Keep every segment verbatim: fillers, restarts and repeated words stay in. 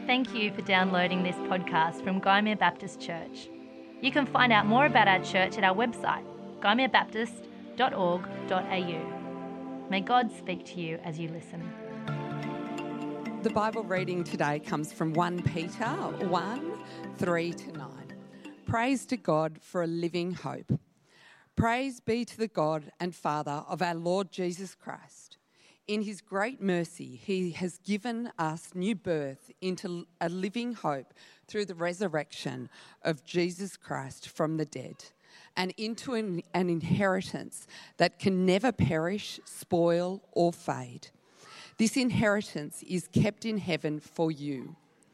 Thank you for downloading this podcast from Gymea Baptist Church. You can find out more about our church at our website, gymea baptist dot org dot a u. May God speak to you as you listen. The Bible reading today comes from First Peter one, three to nine. Praise to God for a living hope. Praise be to the God and Father of our Lord Jesus Christ. In his great mercy, he has given us new birth into a living hope through the resurrection of Jesus Christ from the dead, and into an, an inheritance that can never perish, spoil, or fade. This inheritance is kept in heaven for you,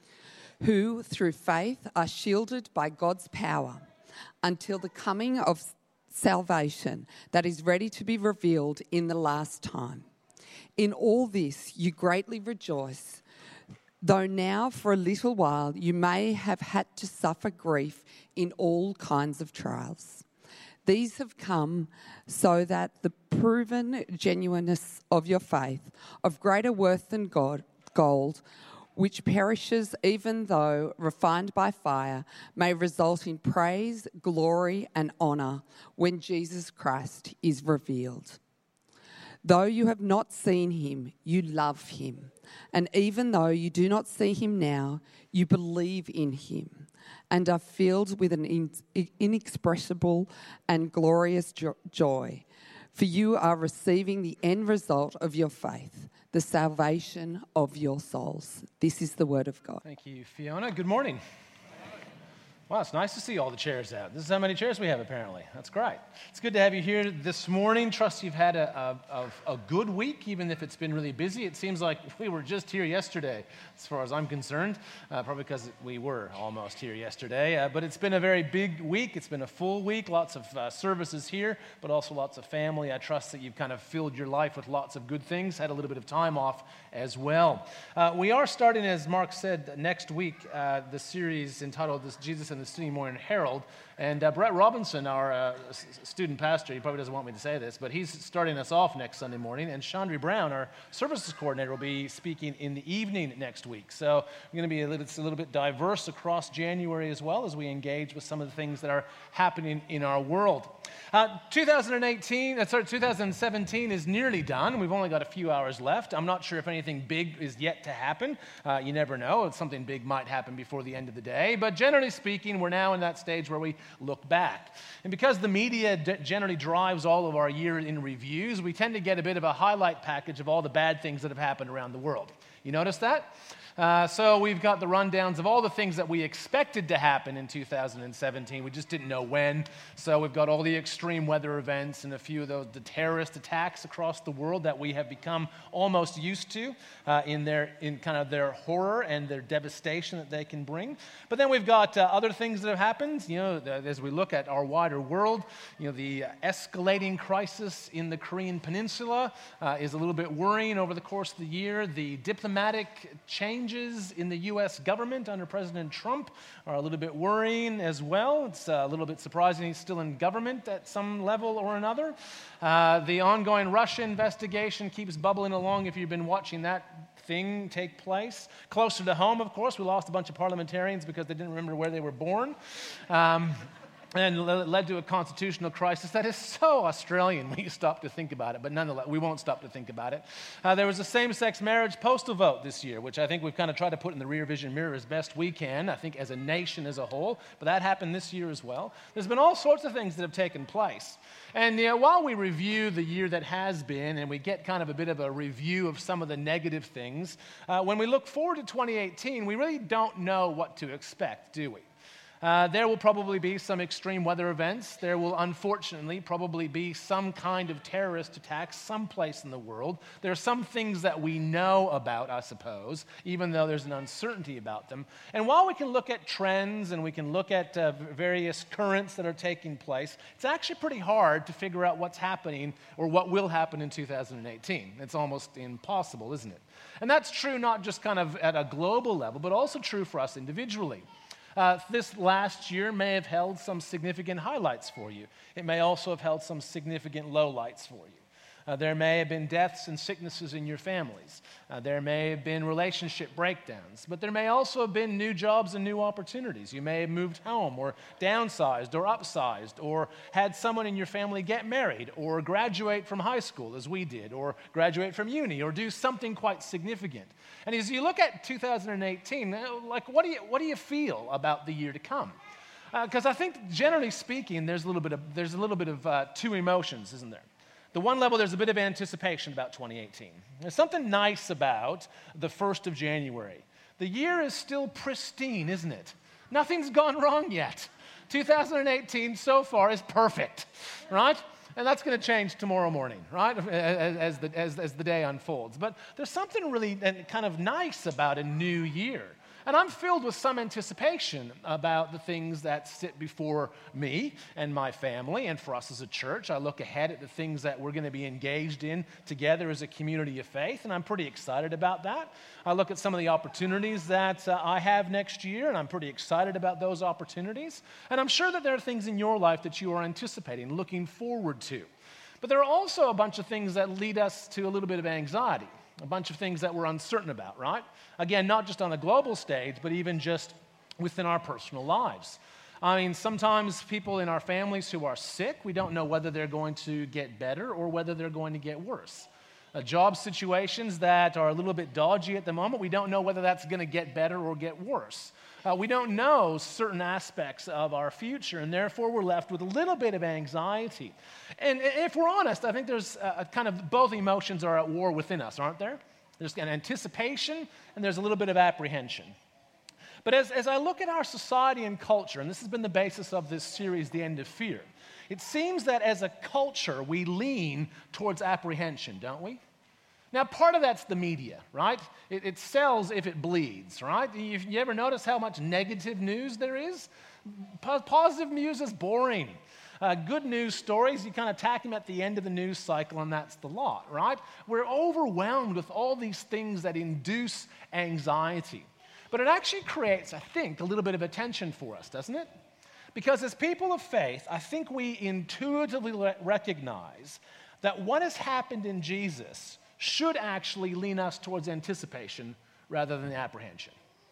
who through faith are shielded by God's power until the coming of salvation that is ready to be revealed in the last time. In all this you greatly rejoice, though now for a little while you may have had to suffer grief in all kinds of trials. These have come so that the proven genuineness of your faith, of greater worth than God, gold, which perishes even though refined by fire, may result in praise, glory, and honour when Jesus Christ is revealed. Though you have not seen him, you love him. And even though you do not see him now, you believe in him and are filled with an inexpressible and glorious jo- joy. For you are receiving the end result of your faith, the salvation of your souls. This is the word of God. Thank you, Fiona. Good morning. Wow, it's nice to see all the chairs out. This is how many chairs we have, apparently. That's great. It's good to have you here this morning. Trust you've had a, a, a good week, even if it's been really busy. It seems like we were just here yesterday, as far as I'm concerned, uh, probably because we were almost here yesterday. Uh, but it's been a very big week. It's been a full week, lots of uh, services here, but also lots of family. I trust that you've kind of filled your life with lots of good things, had a little bit of time off as well. Uh, we are starting, as Mark said, next week, uh, the series entitled this Jesus and the Sydney Morning Herald, and uh, Brett Robinson, our uh, s- student pastor, he probably doesn't want me to say this, but he's starting us off next Sunday morning, and Chandri Brown, our services coordinator, will be speaking in the evening next week. So we're going to be a little, it's a little bit diverse across January as well as we engage with some of the things that are happening in our world. Uh, two thousand eighteen, uh, sorry, two thousand seventeen is nearly done. We've only got a few hours left. I'm not sure if anything big is yet to happen. Uh, you never know. Something big might happen before the end of the day. But generally speaking, we're now in that stage where we look back. And because the media d- generally drives all of our year in reviews, we tend to get a bit of a highlight package of all the bad things that have happened around the world. You notice that? Uh, so we've got the rundowns of all the things that we expected to happen in two thousand seventeen. We just didn't know when. So we've got all the extreme weather events and a few of those the terrorist attacks across the world that we have become almost used to uh, in their in kind of their horror and their devastation that they can bring. But then we've got uh, other things that have happened. You know, the, as we look at our wider world, you know, the escalating crisis in the Korean Peninsula uh, is a little bit worrying over the course of the year. The diplomatic change Changes in the U S government under President Trump are a little bit worrying as well. It's a little bit surprising he's still in government at some level or another. Uh, the ongoing Russia investigation keeps bubbling along if you've been watching that thing take place. Closer to home, of course, we lost a bunch of parliamentarians because they didn't remember where they were born. Um, And it led to a constitutional crisis that is so Australian when you stop to think about it. But nonetheless, we won't stop to think about it. Uh, there was a same-sex marriage postal vote this year, which I think we've kind of tried to put in the rear vision mirror as best we can, I think as a nation as a whole. But that happened this year as well. There's been all sorts of things that have taken place. And you know, while we review the year that has been, and we get kind of a bit of a review of some of the negative things, uh, when we look forward to twenty eighteen, we really don't know what to expect, do we? Uh, there will probably be some extreme weather events. There will unfortunately probably be some kind of terrorist attack someplace in the world. There are some things that we know about, I suppose, even though there's an uncertainty about them. And while we can look at trends and we can look at uh, various currents that are taking place, it's actually pretty hard to figure out what's happening or what will happen in two thousand eighteen. It's almost impossible, isn't it? And that's true not just kind of at a global level, but also true for us individually. Uh, this last year may have held some significant highlights for you. It may also have held some significant lowlights for you. Uh, there may have been deaths and sicknesses in your families. Uh, there may have been relationship breakdowns. But there may also have been new jobs and new opportunities. You may have moved home or downsized or upsized or had someone in your family get married or graduate from high school, as we did, or graduate from uni or do something quite significant. And as you look at two thousand eighteen, like what do you, what do you feel about the year to come? Because uh, I think, generally speaking, there's a little bit of, there's a little bit of uh, two emotions, isn't there? The one level, there's a bit of anticipation about twenty eighteen. There's something nice about the first of January. The year is still pristine, isn't it? Nothing's gone wrong yet. two thousand eighteen so far is perfect, right? And that's going to change tomorrow morning, right, as, as, the, as, as the day unfolds. But there's something really kind of nice about a new year. And I'm filled with some anticipation about the things that sit before me and my family and for us as a church. I look ahead at the things that we're going to be engaged in together as a community of faith, and I'm pretty excited about that. I look at some of the opportunities that uh, I have next year, and I'm pretty excited about those opportunities. And I'm sure that there are things in your life that you are anticipating, looking forward to. But there are also a bunch of things that lead us to a little bit of anxiety. A bunch of things that we're uncertain about, right? Again, not just on a global stage, but even just within our personal lives. I mean, sometimes people in our families who are sick, we don't know whether they're going to get better or whether they're going to get worse. Uh, job situations that are a little bit dodgy at the moment, we don't know whether that's going to get better or get worse. Uh, we don't know certain aspects of our future, and therefore we're left with a little bit of anxiety. And if we're honest, I think there's a kind of both emotions are at war within us, aren't there? There's an anticipation, and there's a little bit of apprehension. But as, as I look at our society and culture, and this has been the basis of this series, The End of Fear, it seems that as a culture, we lean towards apprehension, don't we? Now, part of that's the media, right? It, it sells if it bleeds, right? You, you ever notice how much negative news there is? Po- positive news is boring. Uh, good news stories, you kind of tack them at the end of the news cycle, and that's the lot, right? We're overwhelmed with all these things that induce anxiety. But it actually creates, I think, a little bit of attention for us, doesn't it? Because as people of faith, I think we intuitively le- recognize that what has happened in Jesus should actually lean us towards anticipation rather than apprehension.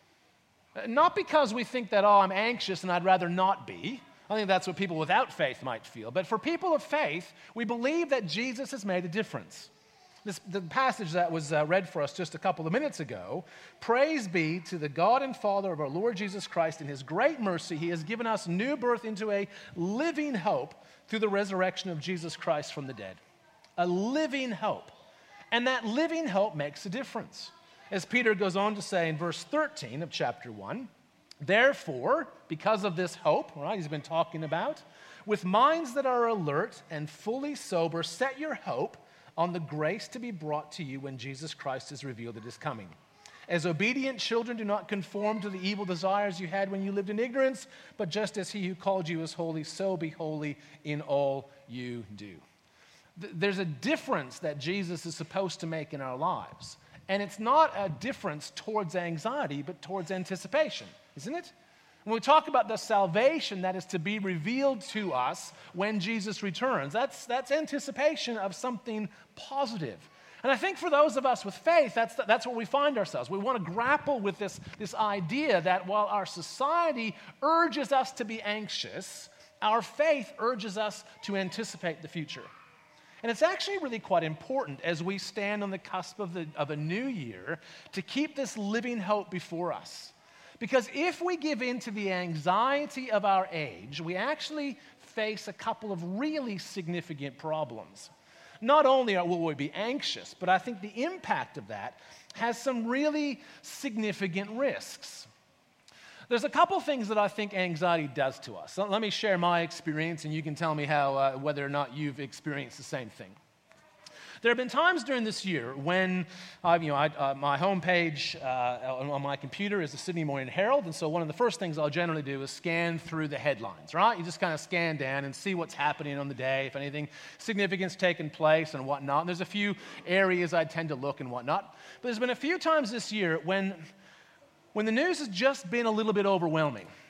Not because we think that, oh, I'm anxious and I'd rather not be. I think that's what people without faith might feel. But for people of faith, we believe that Jesus has made a difference. This, the passage that was uh, read for us just a couple of minutes ago, praise be to the God and Father of our Lord Jesus Christ. In his great mercy, he has given us new birth into a living hope through the resurrection of Jesus Christ from the dead. A living hope. And that living hope makes a difference. As Peter goes on to say in verse thirteen of chapter one, therefore, because of this hope, right, he's been talking about, with minds that are alert and fully sober, set your hope on the grace to be brought to you when Jesus Christ is revealed at his coming. As obedient children, do not conform to the evil desires you had when you lived in ignorance, but just as he who called you is holy, so be holy in all you do. There's a difference that Jesus is supposed to make in our lives. And it's not a difference towards anxiety, but towards anticipation, isn't it? When we talk about the salvation that is to be revealed to us when Jesus returns, that's, that's anticipation of something positive. And I think for those of us with faith, that's, that's where we find ourselves. We want to grapple with this, this idea that while our society urges us to be anxious, our faith urges us to anticipate the future. And it's actually really quite important as we stand on the cusp of, the, of a new year to keep this living hope before us. Because if we give in to the anxiety of our age, we actually face a couple of really significant problems. Not only will we be anxious, but I think the impact of that has some really significant risks. There's a couple things that I think anxiety does to us. So let me share my experience, and you can tell me how uh, whether or not you've experienced the same thing. There have been times during this year when, uh, you know, I, uh, my homepage uh, on my computer is the Sydney Morning Herald, and so one of the first things I'll generally do is scan through the headlines, right? You just kind of scan down and see what's happening on the day, if anything significant's taken place and whatnot. And there's a few areas I tend to look and whatnot. But there's been a few times this year when, when the news has just been a little bit overwhelming.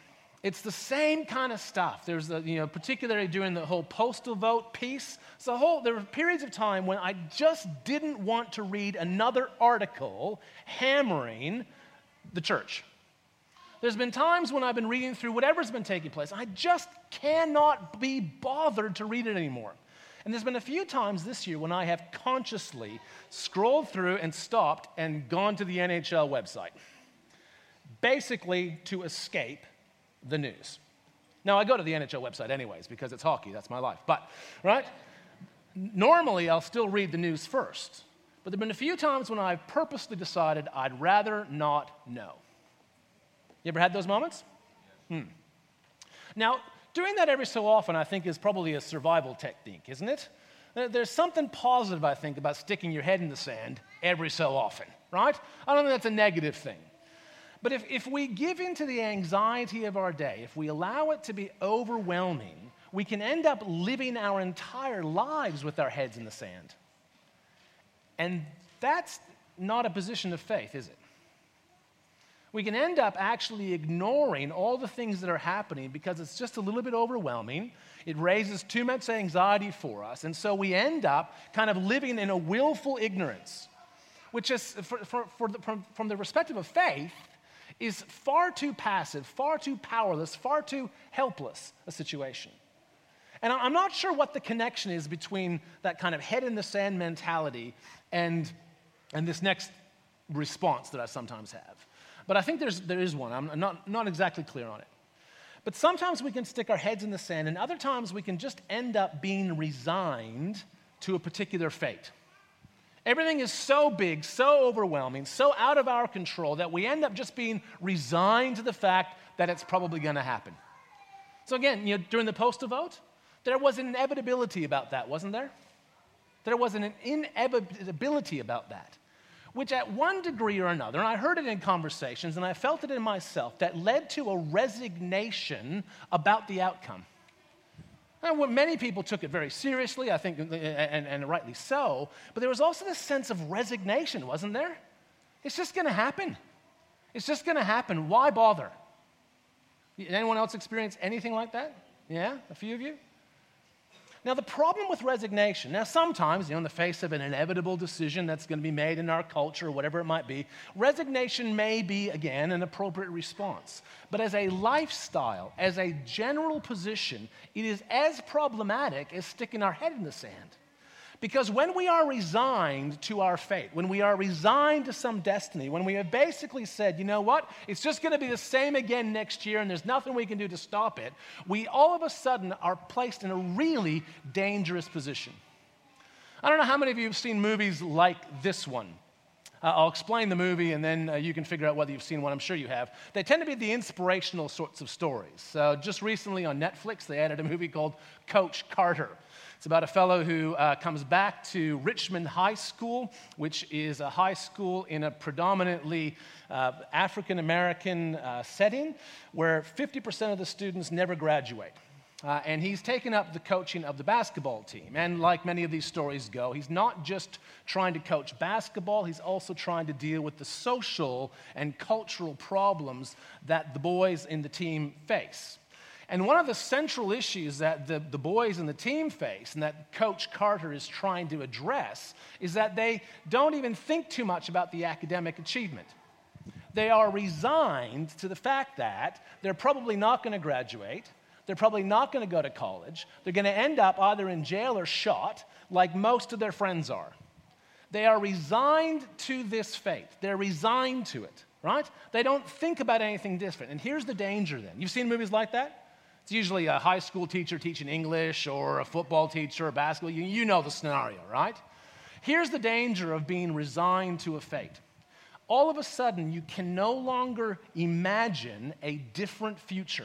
It's the same kind of stuff. There's a, you know, particularly during the whole postal vote piece. So whole, there were periods of time when I just didn't want to read another article hammering the church. There's been times when I've been reading through whatever's been taking place. I just cannot be bothered to read it anymore. And there's been a few times this year when I have consciously scrolled through and stopped and gone to the N H L website, basically to escape the news. Now, I go to the N H L website anyways because it's hockey. That's my life. But, right? Normally, I'll still read the news first. But there have been a few times when I've purposely decided I'd rather not know. You ever had those moments? Hmm. Now, doing that every so often, I think, is probably a survival technique, isn't it? There's something positive, I think, about sticking your head in the sand every so often, right? I don't think that's a negative thing. But if, if we give in to the anxiety of our day, if we allow it to be overwhelming, we can end up living our entire lives with our heads in the sand. And that's not a position of faith, is it? We can end up actually ignoring all the things that are happening because it's just a little bit overwhelming. It raises too much anxiety for us. And so we end up kind of living in a willful ignorance, which is, for, for, for the, from, from the perspective of faith, is far too passive, far too powerless, far too helpless a situation. And I'm not sure what the connection is between that kind of head in the sand mentality and, and this next response that I sometimes have. But I think there's, there is one. I'm not, not exactly clear on it. But sometimes we can stick our heads in the sand, and other times we can just end up being resigned to a particular fate. Everything is so big, so overwhelming, so out of our control that we end up just being resigned to the fact that it's probably going to happen. So again, you know, during the postal vote, there was an inevitability about that, wasn't there? There was an inevitability about that, which at one degree or another, and I heard it in conversations and I felt it in myself, that led to a resignation about the outcome. And well, many people took it very seriously, I think, and, and rightly so, but there was also this sense of resignation, wasn't there? It's just going to happen. It's just going to happen. Why bother? Anyone else experience anything like that? Yeah, a few of you? Now, the problem with resignation, now sometimes, you know, in the face of an inevitable decision that's going to be made in our culture or whatever it might be, resignation may be, again, an appropriate response. But as a lifestyle, as a general position, it is as problematic as sticking our head in the sand. Because when we are resigned to our fate, when we are resigned to some destiny, when we have basically said, you know what, it's just going to be the same again next year and there's nothing we can do to stop it, we all of a sudden are placed in a really dangerous position. I don't know how many of you have seen movies like this one. Uh, I'll explain the movie and then uh, you can figure out whether you've seen one. I'm sure you have. They tend to be the inspirational sorts of stories. So just recently on Netflix, they added a movie called Coach Carter. It's about a fellow who uh, comes back to Richmond High School, which is a high school in a predominantly uh, African-American uh, setting where fifty percent of the students never graduate. Uh, and he's taken up the coaching of the basketball team. And like many of these stories go, he's not just trying to coach basketball, he's also trying to deal with the social and cultural problems that the boys in the team face. And one of the central issues that the, the boys and the team face and that Coach Carter is trying to address is that they don't even think too much about the academic achievement. They are resigned to the fact that they're probably not going to graduate, they're probably not going to go to college, they're going to end up either in jail or shot like most of their friends are. They are resigned to this fate. They're resigned to it, right? They don't think about anything different. And here's the danger then. You've seen movies like that? It's usually a high school teacher teaching English or a football teacher or basketball. You, you know the scenario, right? Here's the danger of being resigned to a fate. All of a sudden, you can no longer imagine a different future.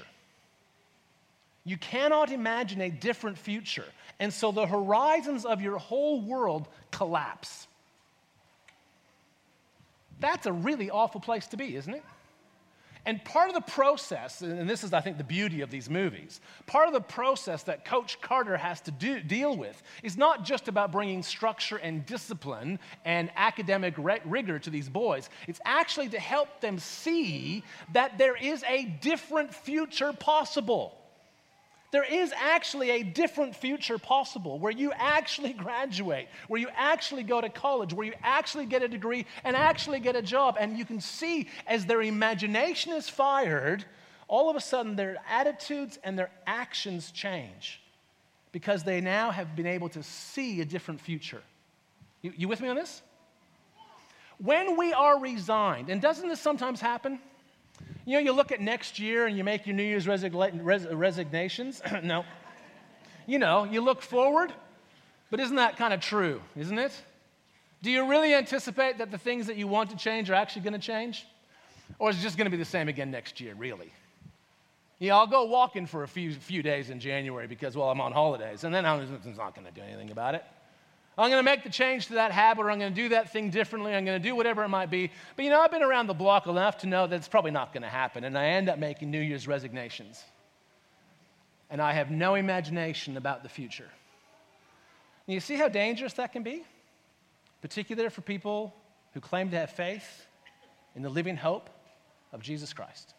You cannot imagine a different future. And so the horizons of your whole world collapse. That's a really awful place to be, isn't it? And part of the process, and this is, I think, the beauty of these movies, part of the process that Coach Carter has to do, deal with is not just about bringing structure and discipline and academic re- rigor to these boys. It's actually to help them see that there is a different future possible. There is actually a different future possible where you actually graduate, where you actually go to college, where you actually get a degree and actually get a job. And you can see as their imagination is fired, all of a sudden their attitudes and their actions change because they now have been able to see a different future. You, you with me on this? When we are resigned, and doesn't this sometimes happen? You know, you look at next year and you make your New Year's resigna- res- resignations. No. You know, you look forward, but isn't that kind of true, isn't it? Do you really anticipate that the things that you want to change are actually going to change? Or is it just going to be the same again next year, really? Yeah, I'll go walking for a few few days in January because, well, I'm on holidays, and then I'm it's not going to do anything about it. I'm going to make the change to that habit, or I'm going to do that thing differently. I'm going to do whatever it might be. But, you know, I've been around the block enough to know that it's probably not going to happen, and I end up making New Year's resignations. And I have no imagination about the future. And you see how dangerous that can be? Particularly for people who claim to have faith in the living hope of Jesus Christ.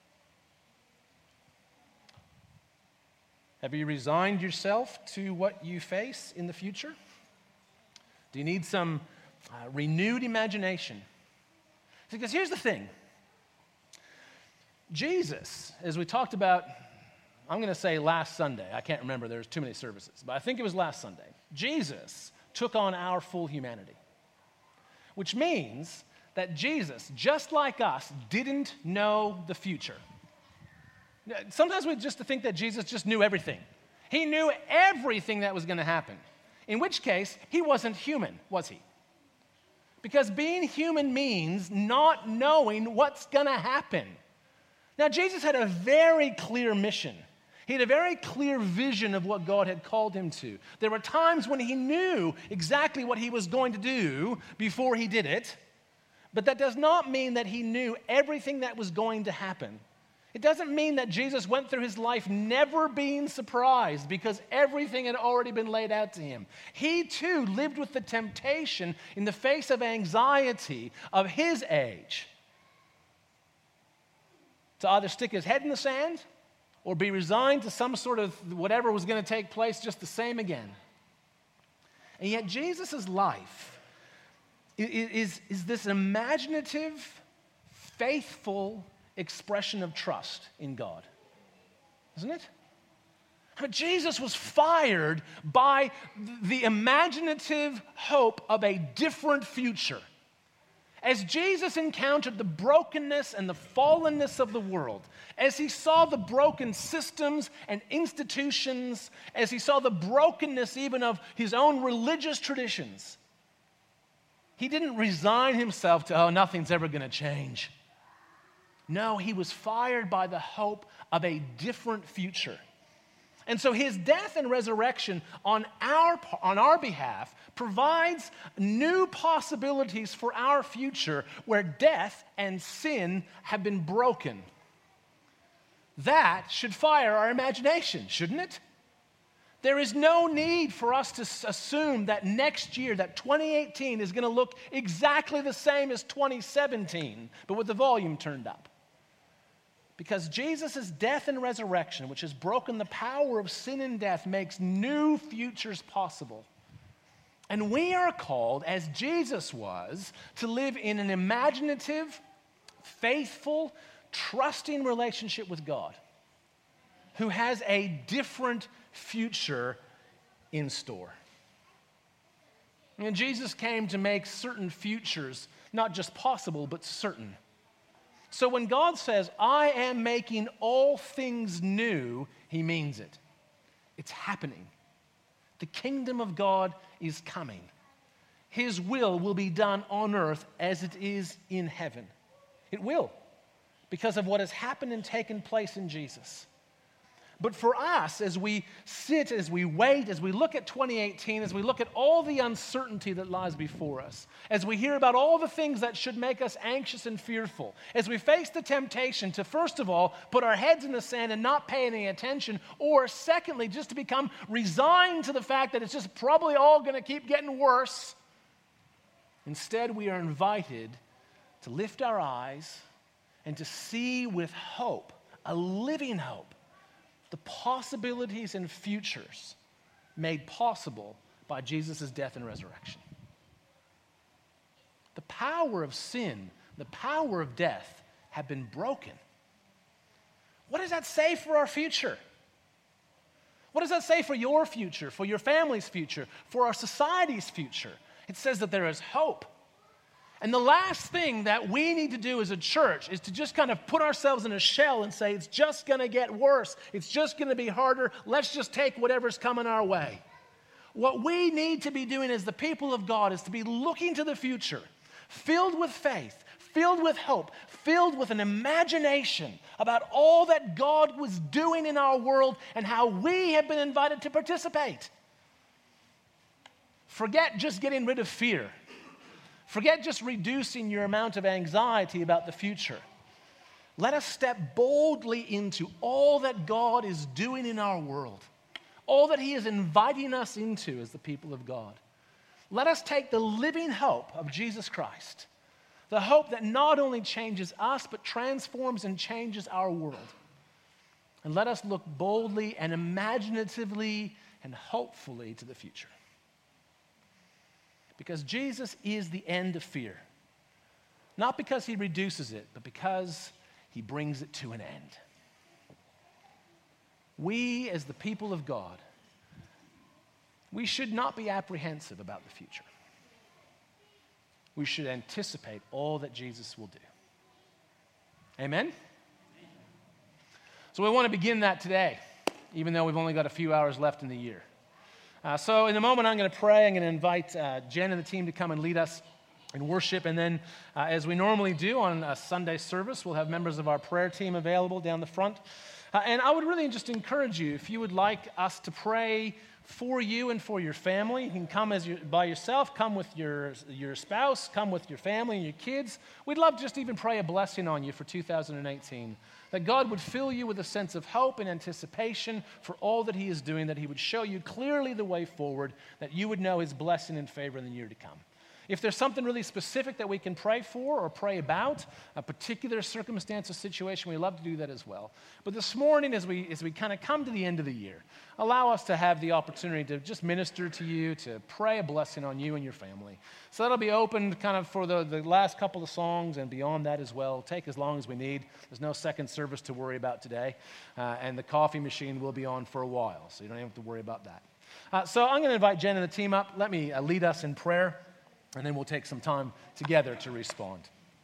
Have you resigned yourself to what you face in the future? Do you need some uh, renewed imagination? Because here's the thing. Jesus, as we talked about, I'm going to say last Sunday. I can't remember. There's too many services. But I think it was last Sunday. Jesus took on our full humanity, which means that Jesus, just like us, didn't know the future. Sometimes we just think that Jesus just knew everything. He knew everything that was going to happen. In which case, he wasn't human, was he? Because being human means not knowing what's going to happen. Now, Jesus had a very clear mission. He had a very clear vision of what God had called him to. There were times when he knew exactly what he was going to do before he did it, but that does not mean that he knew everything that was going to happen. It doesn't mean that Jesus went through his life never being surprised because everything had already been laid out to him. He too lived with the temptation in the face of anxiety of his age to either stick his head in the sand or be resigned to some sort of whatever was going to take place just the same again. And yet Jesus' life is, is this imaginative, faithful expression of trust in God, isn't it? But Jesus was fired by the imaginative hope of a different future. As Jesus encountered the brokenness and the fallenness of the world, as he saw the broken systems and institutions, as he saw the brokenness even of his own religious traditions, he didn't resign himself to, oh, nothing's ever going to change. No, he was fired by the hope of a different future. And so his death and resurrection on our, on our behalf provides new possibilities for our future where death and sin have been broken. That should fire our imagination, shouldn't it? There is no need for us to assume that next year, that twenty eighteen is going to look exactly the same as twenty seventeen, but with the volume turned up. Because Jesus' death and resurrection, which has broken the power of sin and death, makes new futures possible. And we are called, as Jesus was, to live in an imaginative, faithful, trusting relationship with God, who has a different future in store. And Jesus came to make certain futures not just possible, but certain. So when God says, I am making all things new, he means it. It's happening. The kingdom of God is coming. His will will be done on earth as it is in heaven. It will, because of what has happened and taken place in Jesus. But for us, as we sit, as we wait, as we look at twenty eighteen, as we look at all the uncertainty that lies before us, as we hear about all the things that should make us anxious and fearful, as we face the temptation to, first of all, put our heads in the sand and not pay any attention, or secondly, just to become resigned to the fact that it's just probably all going to keep getting worse, instead we are invited to lift our eyes and to see with hope, a living hope, the possibilities and futures made possible by Jesus' death and resurrection. The power of sin, the power of death have been broken. What does that say for our future? What does that say for your future, for your family's future, for our society's future? It says that there is hope. And the last thing that we need to do as a church is to just kind of put ourselves in a shell and say, it's just going to get worse. It's just going to be harder. Let's just take whatever's coming our way. What we need to be doing as the people of God is to be looking to the future, filled with faith, filled with hope, filled with an imagination about all that God was doing in our world and how we have been invited to participate. Forget just getting rid of fear. Forget just reducing your amount of anxiety about the future. Let us step boldly into all that God is doing in our world, all that He is inviting us into as the people of God. Let us take the living hope of Jesus Christ, the hope that not only changes us, but transforms and changes our world. And let us look boldly and imaginatively and hopefully to the future. Because Jesus is the end of fear. Not because He reduces it, but because He brings it to an end. We, as the people of God, we should not be apprehensive about the future. We should anticipate all that Jesus will do. Amen? So we want to begin that today, even though we've only got a few hours left in the year. Uh, so in a moment, I'm going to pray. I'm going to invite uh, Jen and the team to come and lead us in worship. And then, uh, as we normally do on a Sunday service, we'll have members of our prayer team available down the front. Uh, and I would really just encourage you, if you would like us to pray for you and for your family, you can come as you, by yourself, come with your, your spouse, come with your family and your kids. We'd love to just even pray a blessing on you for two thousand eighteen. That God would fill you with a sense of hope and anticipation for all that He is doing, that He would show you clearly the way forward, that you would know His blessing and favor in the year to come. If there's something really specific that we can pray for or pray about, a particular circumstance or situation, we love to do that as well. But this morning, as we as we kind of come to the end of the year, allow us to have the opportunity to just minister to you, to pray a blessing on you and your family. So that'll be open kind of for the, the last couple of songs and beyond that as well. Take as long as we need. There's no second service to worry about today. Uh, and the coffee machine will be on for a while, so you don't have to worry about that. Uh, so I'm going to invite Jen and the team up. Let me uh, lead us in prayer. And then we'll take some time together to respond.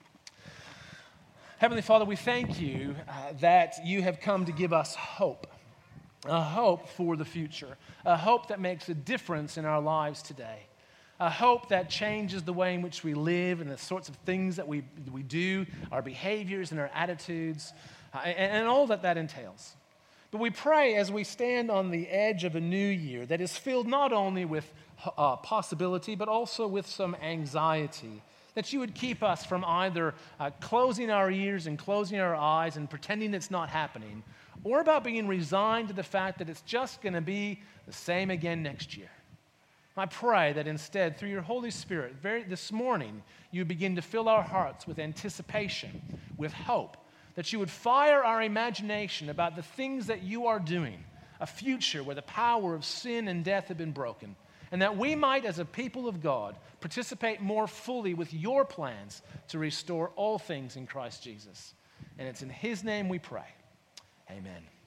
Heavenly Father, we thank you uh, that you have come to give us hope, a hope for the future, a hope that makes a difference in our lives today, a hope that changes the way in which we live and the sorts of things that we, we do, our behaviors and our attitudes, uh, and, and all that that entails. But we pray as we stand on the edge of a new year that is filled not only with uh, possibility, but also with some anxiety, that you would keep us from either uh, closing our ears and closing our eyes and pretending it's not happening, or about being resigned to the fact that it's just going to be the same again next year. I pray that instead, through your Holy Spirit, very, this morning, you begin to fill our hearts with anticipation, with hope, that you would fire our imagination about the things that you are doing, a future where the power of sin and death have been broken, and that we might, as a people of God, participate more fully with your plans to restore all things in Christ Jesus. And it's in His name we pray. Amen.